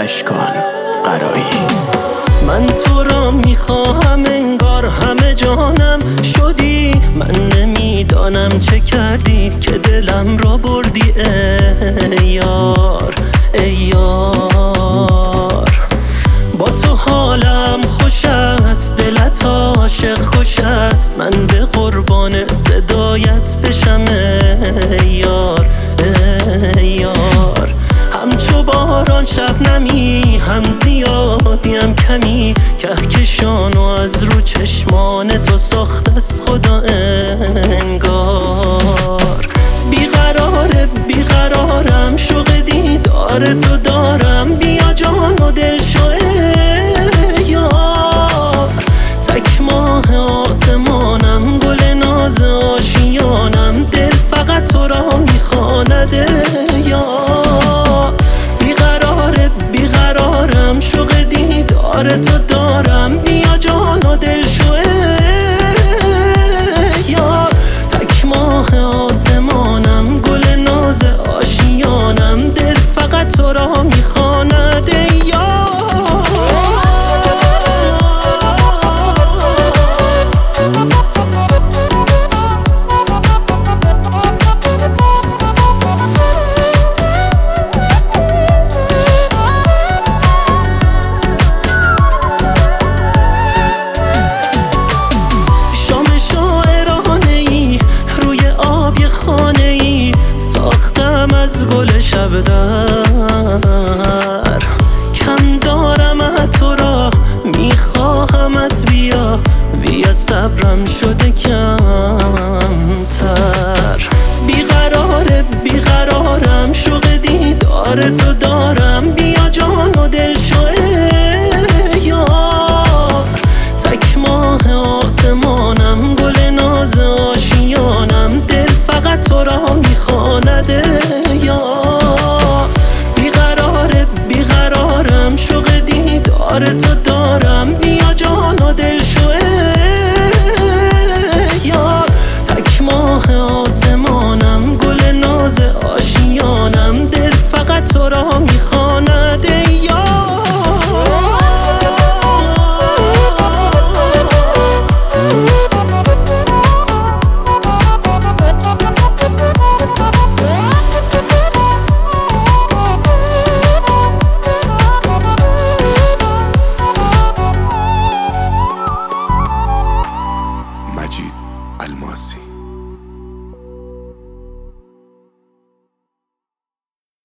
فراموشش کن قرایی. من تو را میخواهم انگار همه جانم شدی. من نمیدانم چه کردی که دلم را بردی ای یار ای یار. با تو حالم خوش است، دلت عاشق کش است. من به قربان صدایت بشم ای یار ای یار. همچو باران شبنمی، هم زیادی هم کمی. کهکشانو از رو چشمان تو ساخت از خدا انگار. بیقرارم شوق دیدار تو دارم. بیا جان و دل شو ای یار. تک ماه آسمانم، گل ناز آشیانم. دل فقط تو را میخواند ای یار. بیقرارم شوق دیدار تو دارم. بیا جان و دل شو ای یار. تک ماه آسمانم، گل ناز آشیانم. دل فقط تو را میخواند ای یار. از گل شب در